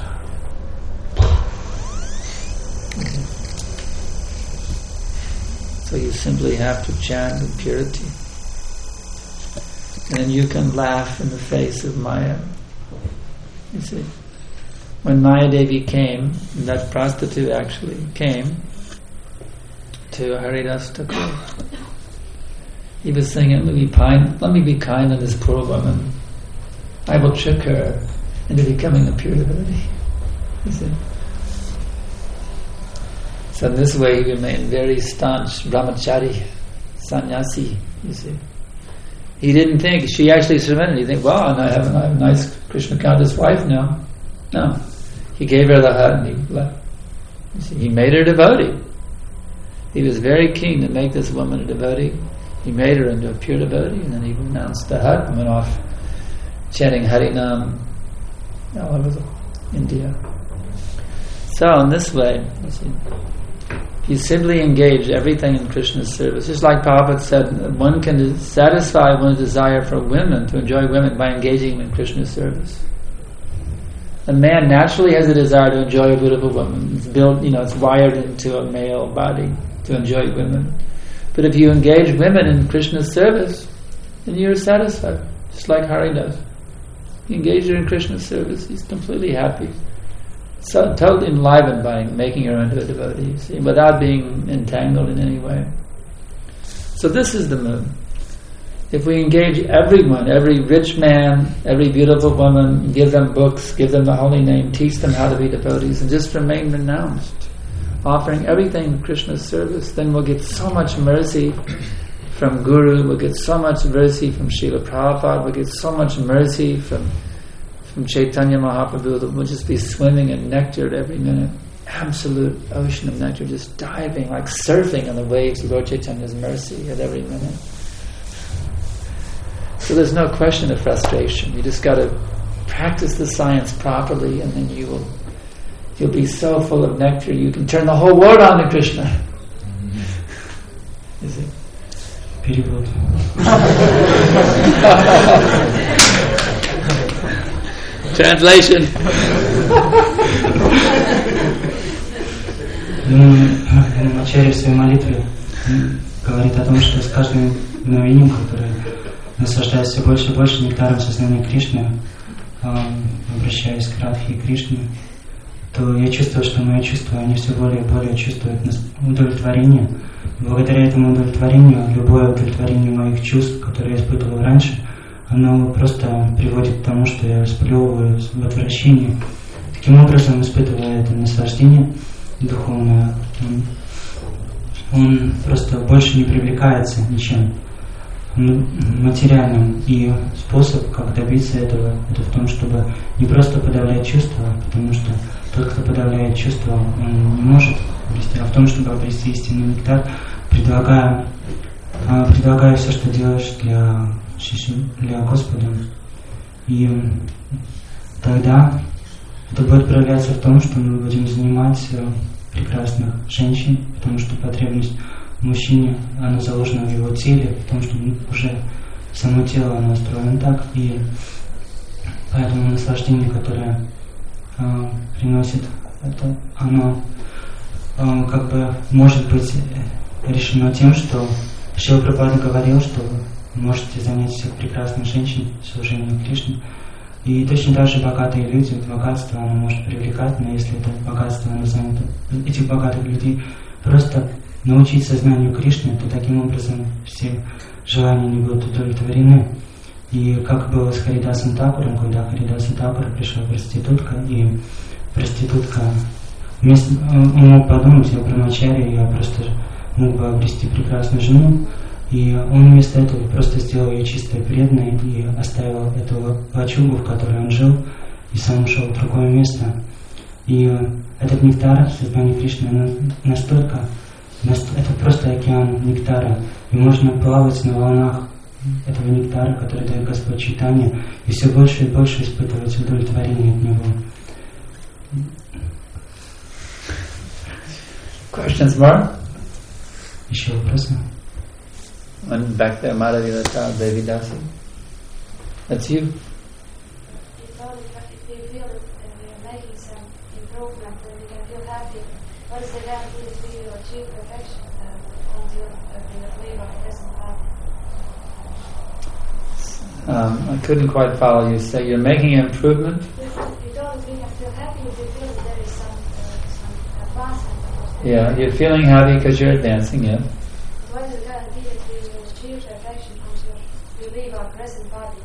So you simply have to chant with purity. And then you can laugh in the face of Maya. You see, when Maya Devi came, that prostitute actually came to Haridas Thakur. He was singing, let me be kind on this poor woman. I will trick her into becoming a pure devotee. You see. So in this way he remained very staunch brahmachari, sannyasi, you see. He didn't think, she actually surrendered. He think, well, I have a nice Krishna conscious wife now. No. He gave her the hut and he left. You see, he made her a devotee. He was very keen to make this woman a devotee. He made her into a pure devotee, and then he renounced the hut and went off chanting Harinam all over India. So in this way, you see, you simply engage everything in Krishna's service. Just like Prabhupada said, one can satisfy one's desire for women, to enjoy women, by engaging in Krishna's service. A man naturally has a desire to enjoy a beautiful woman. It's built, it's wired into a male body to enjoy women. But if you engage women in Krishna's service, then you're satisfied, just like Hari does. You engage her in Krishna's service, he's completely happy. So totally enlivened by making her into a devotee, see, without being entangled in any way. So this is the moon. If we engage everyone, every rich man, every beautiful woman, give them books, give them the holy name, teach them how to be devotees, and just remain renounced, offering everything in Krishna's service, then we'll get so much mercy from Guru, we'll get so much mercy from Srila Prabhupada, we'll get so much mercy from Chaitanya Mahaprabhu that we'll just be swimming in nectar at every minute. Absolute ocean of nectar, just diving, like surfing on the waves of Lord Chaitanya's mercy at every minute. So there's no question of frustration. You just got to practice the science properly, and then you'll be so full of nectar you can turn the whole world on to Krishna. Is it? Перевод. Translation. Ачарья в своей молитве говорит о том, что с каждым мгновением, которое наслаждаясь все больше и больше нектаром сознания Кришны, обращаясь к Радхе и Кришне, то я чувствую, что мои чувства, они все более и более чувствуют удовлетворение. Благодаря этому удовлетворению, любое удовлетворение моих чувств, которые я испытывал раньше, оно просто приводит к тому, что я сплевываю в отвращение. Таким образом, испытывая это наслаждение духовное, он просто больше не привлекается ничем материальным. И способ, как добиться этого, это в том, чтобы не просто подавлять чувства, потому что тот, кто подавляет чувства, он не может обрести, а в том, чтобы обрести истинный нектар, предлагая все, что делаешь для Господа. И тогда это будет проявляться в том, что мы будем занимать прекрасных женщин, потому что потребность в мужчине, она заложена в его теле, в том, что уже само тело оно устроено так, и поэтому наслаждение, которое приносит это, оно как бы может быть решено тем, что Шрила Прабхупада говорил, что вы можете занять всех прекрасных женщин служением Кришне. И точно так же богатые люди, богатство оно может привлекать, но если это богатство оно занято, этих богатых людей просто научить сознанию Кришны, то таким образом все желания не будут удовлетворены. И как было с Харидасом Такуром, когда Харидасу Такуру пришла проститутка, и проститутка, он мог подумать, я брамачари, я просто мог бы обрести прекрасную жену, и он вместо этого просто сделал ее чистой и преданной и оставил эту лачугу, в которой он жил, и сам ушел в другое место. И этот нектар сознания Кришны настолько, это просто океан нектара, и можно плавать на волнах этого нектара, который дает Господь Чайтанья, и все больше и больше испытывать удовлетворение от него. Questions more? Еще вопросы? One back there, Madhavilata Devidasi. That's you. If we feel that we are making some improvement, that we can feel happy, what is the guarantee that we will achieve perfection until we leave our present path? I couldn't quite follow you. Say you're making an improvement. We don't we can feel happy if we feel that there is some advancement. Yeah, you're feeling happy because you're advancing, yeah. What is the guarantee that we will achieve perfection until we leave our present body?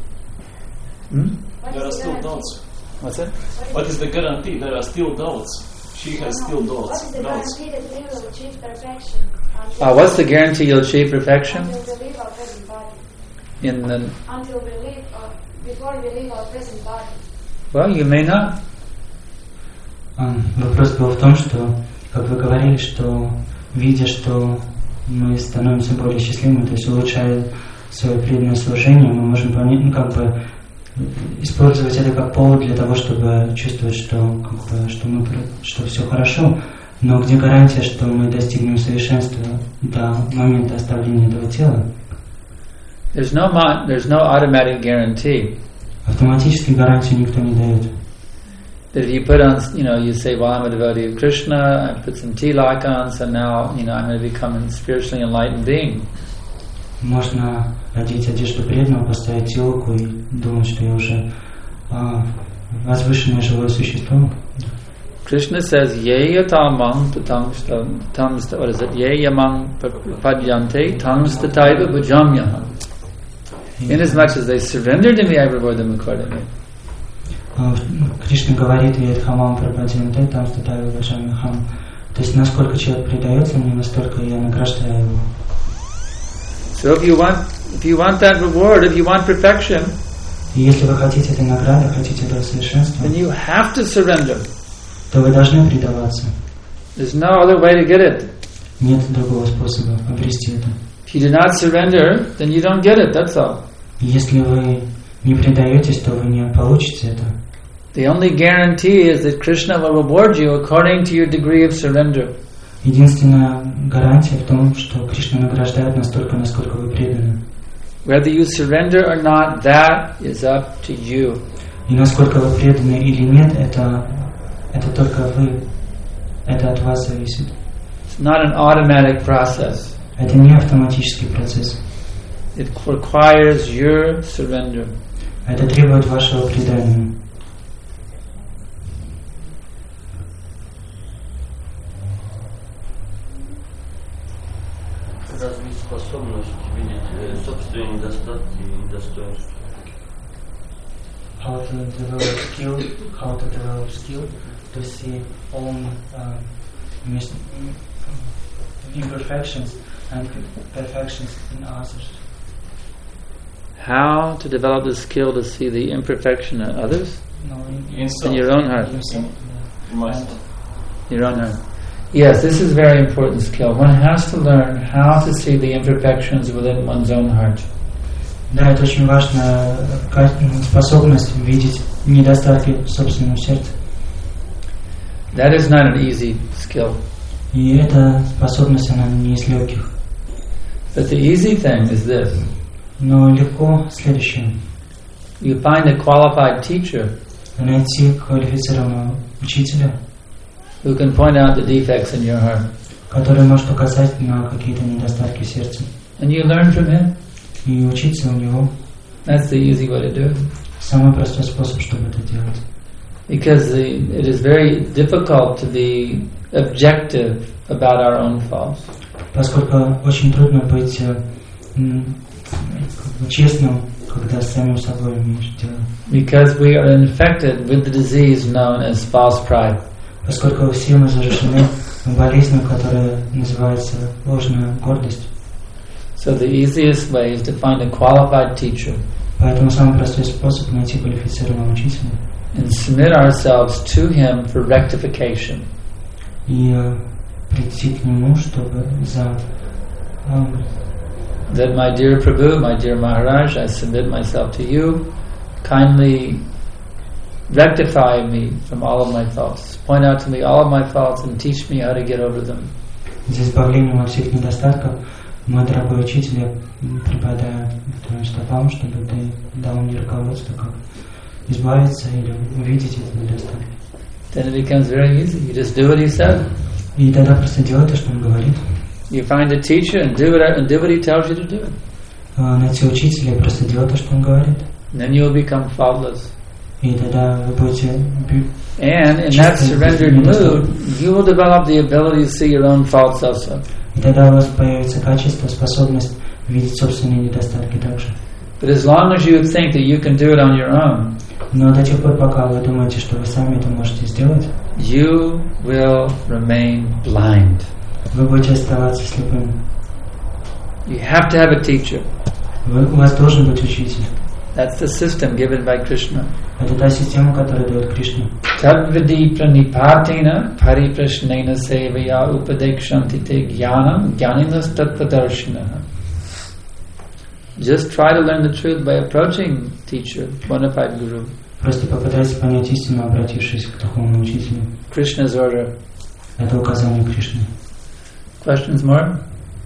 There are still doubts. What's it? What is the guarantee? There are still doubts. She has still doubts. What is the doubts. guarantee that we will achieve perfection? What's the guarantee you'll achieve perfection? Until we leave our present body. Until we leave, before we leave our present body. Well, you may not. Вопрос был в том, что, как вы говорили, что видя, что мы становимся более счастливыми, то есть улучшая свое преданное служение, мы можем использовать это как повод для того, чтобы чувствовать, что все хорошо. Но где гарантия, что мы достигнем совершенства до момента оставления этого тела? There's no automatic guarantee. Автоматически гарантию никто не дает. That if you put on, you say, well, I'm a devotee of Krishna, I put some tilak on, so now, I'm going to become a spiritually enlightened being. Можно одеть одежду преданного, поставить тилку и думать, что я уже возвышенное живое существо. Krishna says, ye yatamang what is it? Ye yamang padyante tamstataiva bhajamyaham. Inasmuch as they surrender to me, I reward them accordingly. Кришна говорит, Ведхамам Прабхадянте, там статаю Ваджамихам. То есть, насколько человек предается мне, настолько я награждаю его. So if you want that reward, if you want perfection, и если вы хотите этой награды, хотите этого совершенства, then you have to surrender. То вы должны предаваться. There's no other way to get it. Нет другого способа обрести это. If you do not surrender, then you don't get it, that's all. Если вы не предаетесь, то вы не получите это. The only guarantee is that Krishna will reward you according to your degree of surrender. Единственная гарантия в том, что Кришна награждает настолько, насколько вы преданы. Whether you surrender or not, that is up to you. И насколько вы преданы или нет, это только вы. Это от вас зависит. It's not an automatic process. Это не автоматический процесс. It requires your surrender. Это требует вашего предания. Развить способность видеть собственные недостатки и достоинства. How to develop skill to see own imperfections and perfections in others. How to develop the skill to see the imperfection in others? No, in your own heart. Your own heart. Yes, this is a very important skill. One has to learn how to see the imperfections within one's own heart. Да, это очень важная способность видеть недостатки в собственном сердце. That is not an easy skill. И эта способность, она не из легких. But the easy thing is this. Но легко следующее. You find a qualified teacher найти квалифицированного учителя, who can point out the defects in your heart. Который может указать на какие-то недостатки в сердце. And you learn from him. И учиться у него. That's the easy way to do it. Самый простой способ, чтобы это делать. Because it is very difficult to be objective about our own faults. Поскольку очень трудно быть честным, когда с самим собой имеешь дело. Because we are infected with the disease known as false pride. Поскольку все мы заражены болезнью, которая называется ложная гордость. So the easiest way is to find a qualified teacher. Поэтому самый простой способ найти квалифицированного учителя. And submit ourselves to him for rectification. И прийти к нему, чтобы that my dear Prabhu, my dear Maharaj, I submit myself to you. Kindly rectify me from all of my faults. Point out to me all of my faults and teach me how to get over them. За избавлением от всех недостатков, мой дорогой учитель, я преподаю твоим стопам, чтобы ты дал мне руководство, как избавиться или увидеть эти недостатки. Then it becomes very easy. You just do what he said. И тогда просто делай то, что он говорит. You find a teacher and do what he tells you to do. Найти учителя и просто делай то, что он говорит. And then you will become faultless. И тогда вы будете. And in that surrendered mood, you will develop the ability to see your own faults also. И тогда у вас появится качество, способность видеть собственные недостатки также. But as long as you think that you can do it on your own, но до тех пор, пока вы думаете, что вы сами это можете сделать, you will remain blind. Вы будете оставаться слепым. You have to have a teacher. У вас должен быть учитель. That's the system given by Krishna. Это та система, которую дает Кришна. Tadvidi pranipatina pariprashnena sevaya upadekshanti te jnanam jnaninas tatpadarshinaha. Just try to learn the truth by approaching teacher, bona fide guru. Просто попытайтесь понять истину, обратившись к духовному учителю. Krishna's order. Это указание Кришны. Questions more?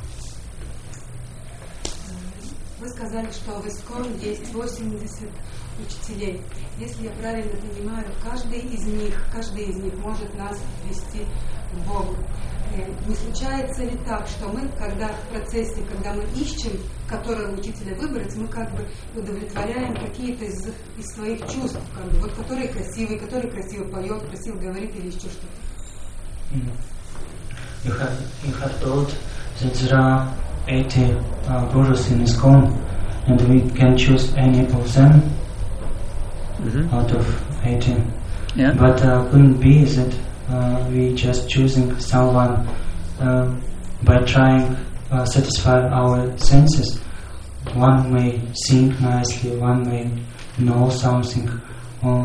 Вы сказали, что в ИСККОН есть 80 учителей. Если я правильно понимаю, каждый из них может нас вести к Богу. Не случается ли так, что мы, когда в процессе, когда мы ищем, которого учителя выбрать, мы как бы удовлетворяем какие-то из своих чувств, как бы, вот который красивый, который красиво поет, красиво говорит или еще что-то? You have told that there are 80 gurus in ISKCON, and we can choose any of them out of 80. Yeah. But couldn't be that we just choosing someone by trying satisfy our senses. One may sing nicely, one may know something, or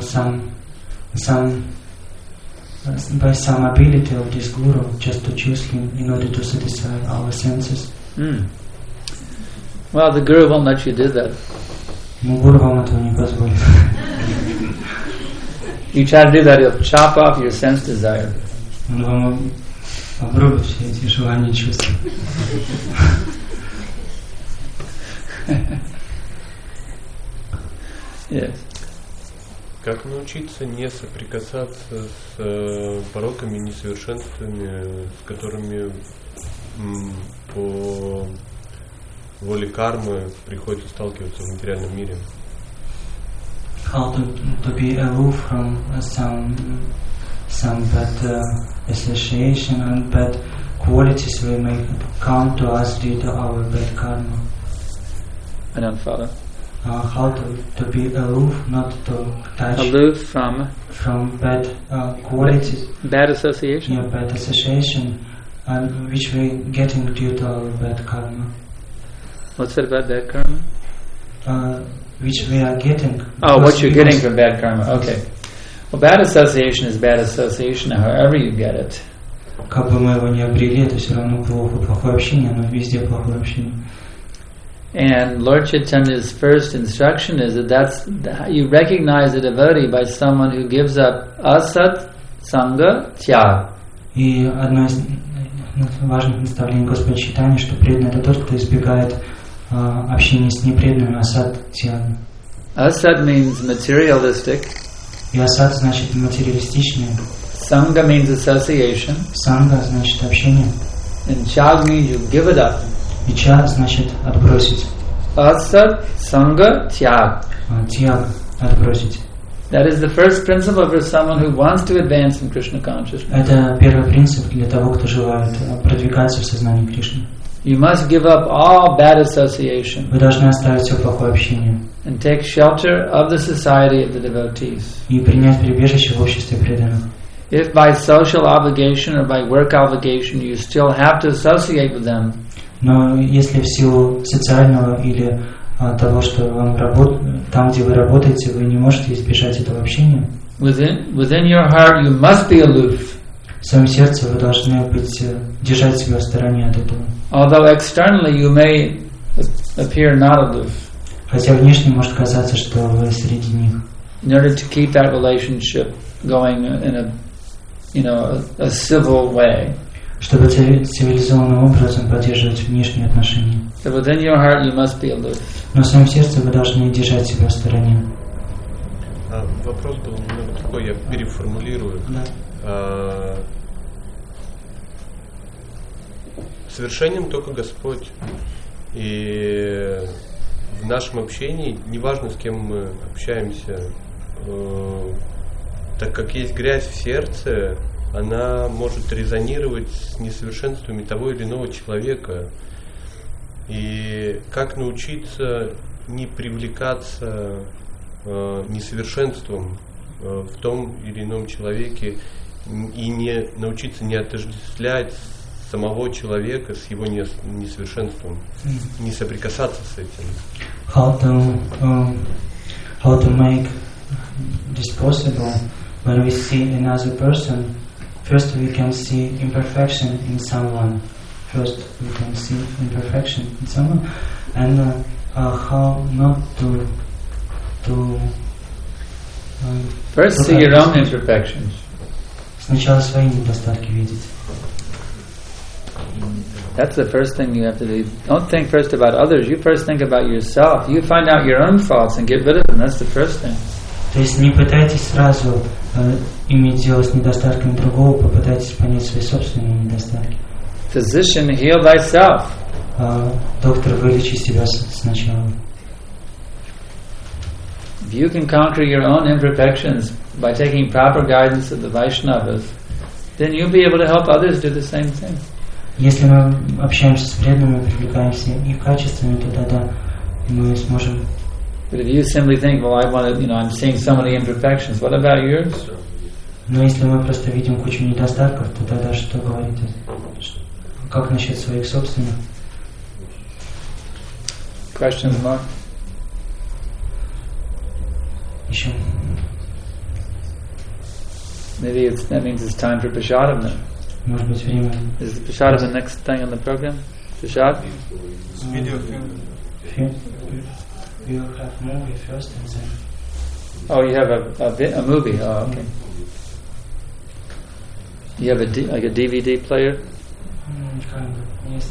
by some ability of this guru, just to choose him in order to satisfy our senses. Well, the guru won't let you do that. Но гуру вам этого не позволит. You try to do that, he'll chop off your sense desire. Он вам обрубит все эти желания и чувства. Yes. Как научиться не соприкасаться с пороками и несовершенствами, с которыми по воле кармы приходится сталкиваться в материальном мире? How to be aloof from some bad association and bad qualities we may come to us due to our bad karma. I don't follow. How to be aloof, not to touch. Aloof from bad qualities. Bad association. Yeah, bad association, which we getting due to our bad karma. What's that about bad karma? Which we are getting. Oh, what you're getting from bad karma. Okay. Well, bad association is bad association, however you get it. Как бы мы его не обрели, это все равно плохое общение, но везде плохое общение. And Lord Chaitanya's first instruction is that you recognize a devotee by someone who gives up asat sangha tyag. И одно из важных наставлений Господа Чайтаньи, что преданный это тот, кто избегает общения с непреданными, асат тьяга. Asat means materialistic. И асат значит материалистичный. Sangha means association. Санга значит общение. And Tyag means you give it up. И ча значит отбросить. Asat Sangha Tyag. Тьяг отбросить. That is the first principle for someone who wants to advance in Krishna consciousness. Это первый принцип для того, кто желает продвигаться в сознании Кришны. You must give up all bad association. Вы должны оставить все плохое общение. And take shelter of the society of the devotees. И принять прибежище в обществе преданных. If by social obligation or by work obligation you still have to associate with them, но если в силу социального или того, что вам там, где вы работаете, вы не можете избежать этого общения, within your heart you must be aloof. В своем сердце вы должны держать себя в стороне от этого. Although externally you may appear not aloof. Хотя внешне может казаться, что вы среди них. In order to keep that relationship going in a civil way. Чтобы цивилизованным образом поддерживать внешние отношения. So within your heart you must be aloof. Но в своем сердце вы должны держать себя в стороне. Вопрос был немного такой, я переформулирую. Да. Совершенен только Господь. И в нашем общении, неважно, с кем мы общаемся, так как есть грязь в сердце, она может резонировать с несовершенствами того или иного человека. И как научиться не привлекаться несовершенством в том или ином человеке и не научиться не отождествлять самого человека с его несовершенством, не соприкасаться с этим. How to make this possible when we see another person? First we can see imperfection in someone. And how not to first see your own imperfections. Сначала свои недостатки видеть. That's the first thing you have to do. Don't think first about others. You first think about yourself. You find out your own faults and get rid of them. That's the first thing. То есть не пытайтесь сразу иметь дело с недостатками другого, попытайтесь понять свои собственные недостатки. Physician, heal thyself. Доктор, вылечи себя сначала. If you can conquer your own imperfections by taking proper guidance of the Vaishnavas, then you'll be able to help others do the same thing. Если мы общаемся с преданными, привлекаемся их качествами, то тогда мы сможем. But if you simply think, well, I'm seeing so many imperfections. What about yours? Но если мы просто видим кучу недостатков, то тогда что говорить? Как насчет своих собственных? Questions, Mark? Еще. Maybe that means it's time for Prasadam then. Может быть, время. Is the Prasadam the next thing on the program? Prasad? Video film. You have movie first and then. Oh, you have a movie. Oh, okay. You have like a DVD player? Kind of, yes.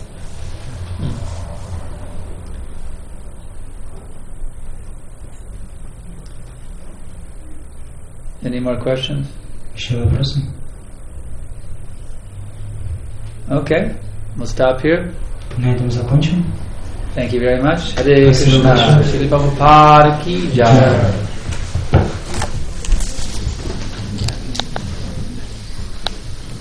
Any more questions? Еще вопросы? Okay, we'll stop here. На этом закончим. Thank you very much. Hare Krishna. Shri Prabhupada ki jai.